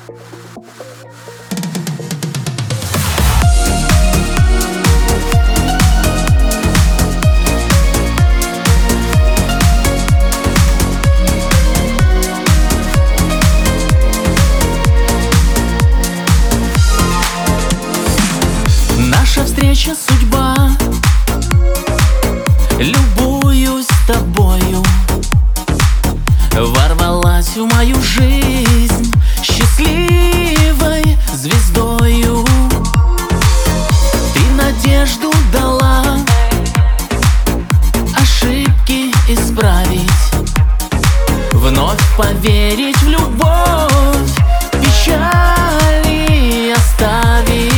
Наша встреча — судьба. Любуюсь тобою. Ворвалась в мою жизнь счастливой звездою. Ты надежду дала ошибки исправить, вновь поверить в любовь, печали оставить.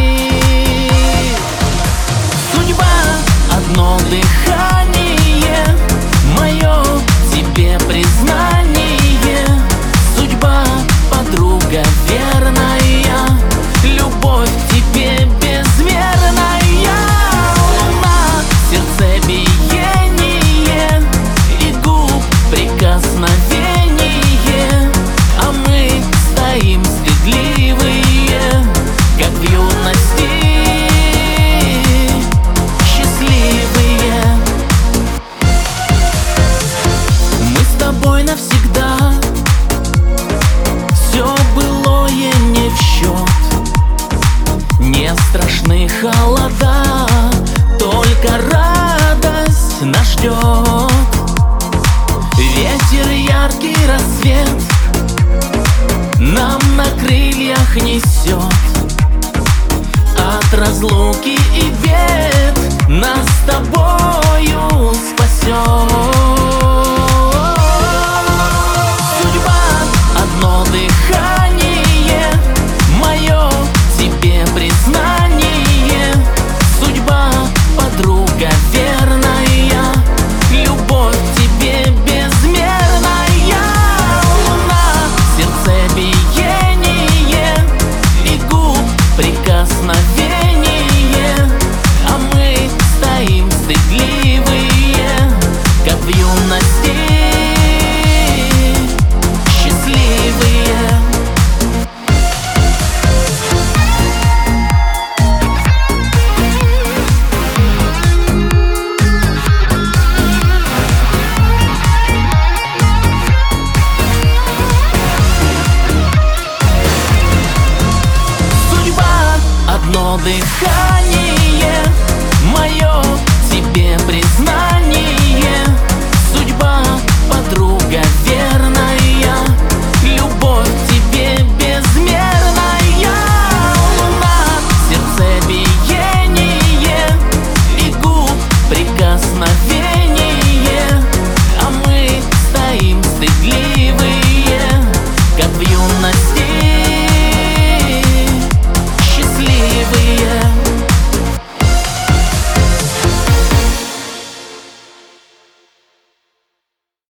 Одно дыхание, мое тебе признание. Судьба, подруга верная, любовь к тебе безмерная. Луна, сердцебиение и губ прикосновение, а мы стоим стыдливые, как в юности. Навсегда все былое не в счет, не страшны холода, только радость нас ждет. Ветер, яркий рассвет нам на крыльях несет. От разлуки и бед нас с тобою спасет. Одно дыхание, мое тебе признание. Судьба, подруга верная, любовь к тебе безмерная. Луна, сердцебиение и губ прикосновение, а мы стоим стыдливые, как в юности. Одно дыхание.